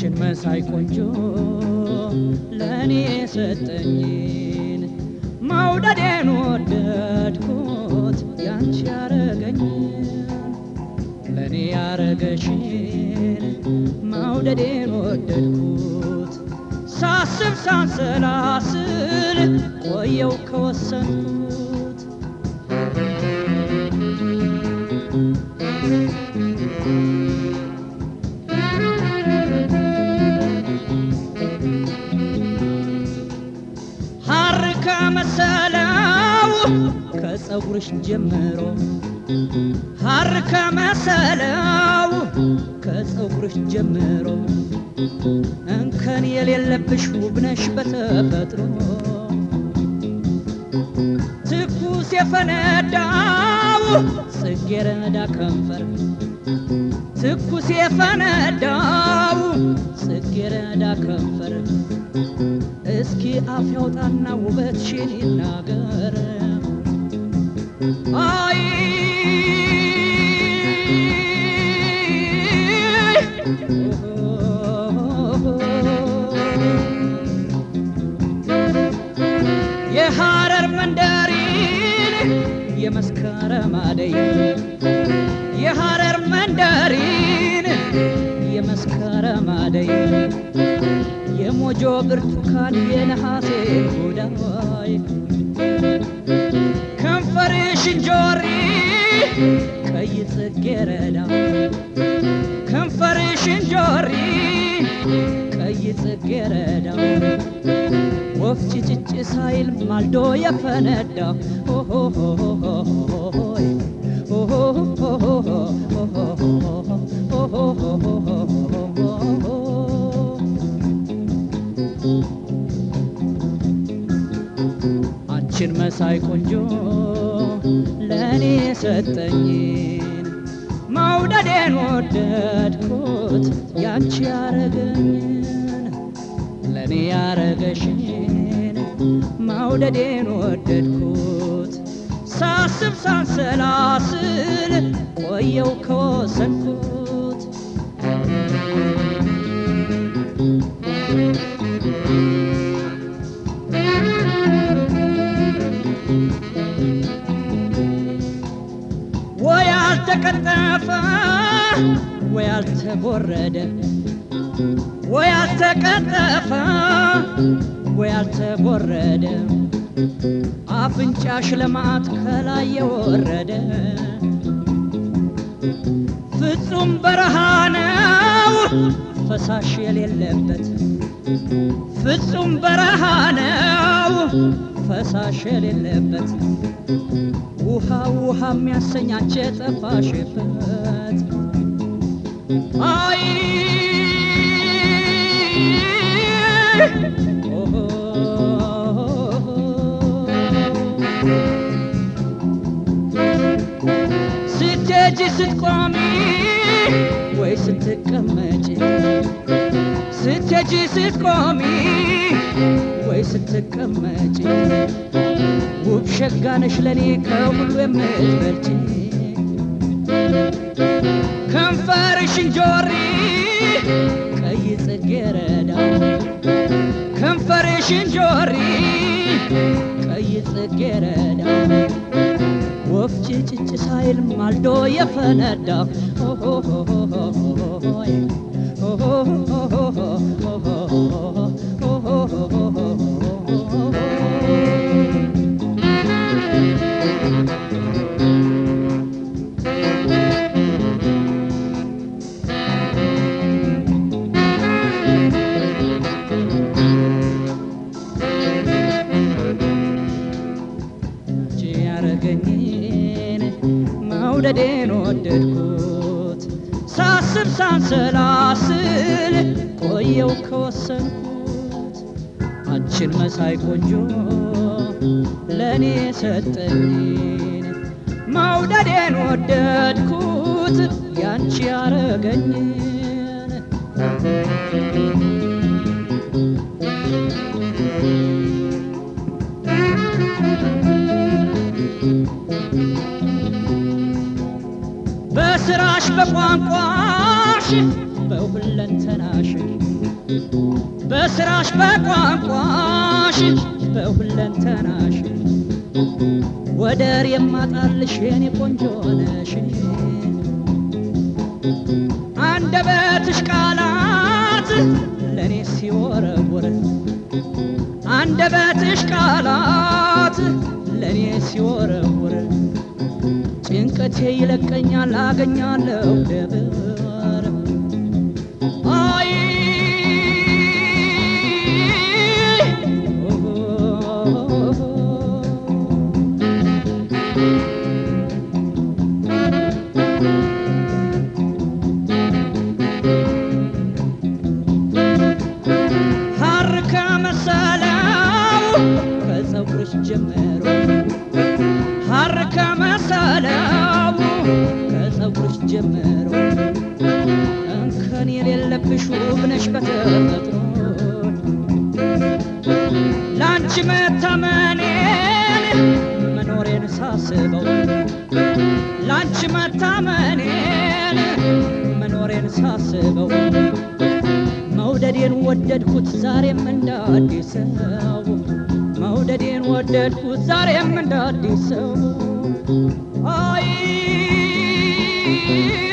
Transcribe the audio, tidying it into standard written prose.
አንቺን መሳይ ቆንጆ ለኔ ሰጠኝን መውደዴን ወደድኩት ያንቺ ያረገኝን ለኔ ያረገሽን መውደዴን ወደድኩት ሳስብ ሳንሰላስል ቆየው ከወሰንኩት ከመሰለው ከጸጉርሽ ጀምሮ ሐር ከመሰለው ከጸጉርሽ ጀምሮ እንከን የሌለብሽ ውብ ነሽ በተፈጥሮ ትኩስ የፈነዳው ጽጌረዳ ከንፈር ትኩስ የፈነዳው ጽጌረዳ ከንፈር እስኪ አፍ ያውጣና ውበትሽን ይናገር አይ የሐረር መንደሪን የመስከረም አደይ የሐረር መንደሪን የመስከረም አደይ የሞጆ ብርቱካን የነሐሴ ጉዳይ ከንፈርሽ እንጆሪ ቀይ ጽጌረዳ ከንፈርሽ እንጆሪ ቀይ ጽጌረዳ ወፍ ጭጭ ሳይል ማልዶ የፈነዳ አንቺን መሳይ ቆንጆ ለኔ ሰጠኝን መውደዴን ወደድኩት ያንቺ ያረገኝን ለኔ ያረገሽን መውደዴን ወደድኩት ሳስብ ሳንሰላስል ቆየው ከወሰንኩት ወያልተቀጠፈ ወያልተቦረደ ወያልተቀጠፈ ወያልተቦረደ አፍንጫሽ ለማት ከላይ የወረደ ፍጹም በረሃ ነው ፈሳሽ የሌለበት ፍጹም በረሃ ነው ፈሳሽ የሌለበት ውሃ ውሃ የሚያሰኛች ጠፋሽበት አይ ስትሄጂ ስትቆሚ ወይ ስትቀመጪ ስትሄጂ ስትቆሚ ወይ ስትቀመጪ ውብ ሸጋ ነሽ ለኔ ከሁሉ የምትበልጪ ከንፈርሽ እንጆሪ ቀይ ጽጌረዳ ከንፈርሽ እንጆሪ ቀይ ጽጌረዳ ወፍ ጭጭ ሳይል ማልዶ የፈነዳ መውደዴን ወደድኩት ሳስብ ሳንሰላስል ቆየው ከወሰንኩት አንቺን መሳይ ቆንጆ ለኔ ሰጠኝን መውደዴን ወደድኩት ያንቺ ያረገኝን በስራሽ በቋንቋሽ በሁለንተናሽ በስራሽ በቋንቋሽ በሁለንተናሽ ወደር የማጣልሽ የኔ ቆንጆ ነሽ አንደበትሽ ቃላት ለኔ ሲወረወር አንደበትሽ ቃላት ለኔ ሲወረወር ጭንቀቴ ይለቀኛል አገኛለሁ ደብር አይ ጀመሮ ሐርከ መሰለው ከፀጉርሽ ጀመሮ እንከን የሌለብሽ ውብ ነሽ በተፈጥሮ ላንቺ መታመኔን መኖሬን ሳስበው ላንቺ መታመኔን መኖሬን ሳስበው መውደዴን ወደድኩት ዛሬም እንደ አዲስ ሰው መውደዴን ወደድኩት ዛሬም እንደ አዲስ ሰው አይ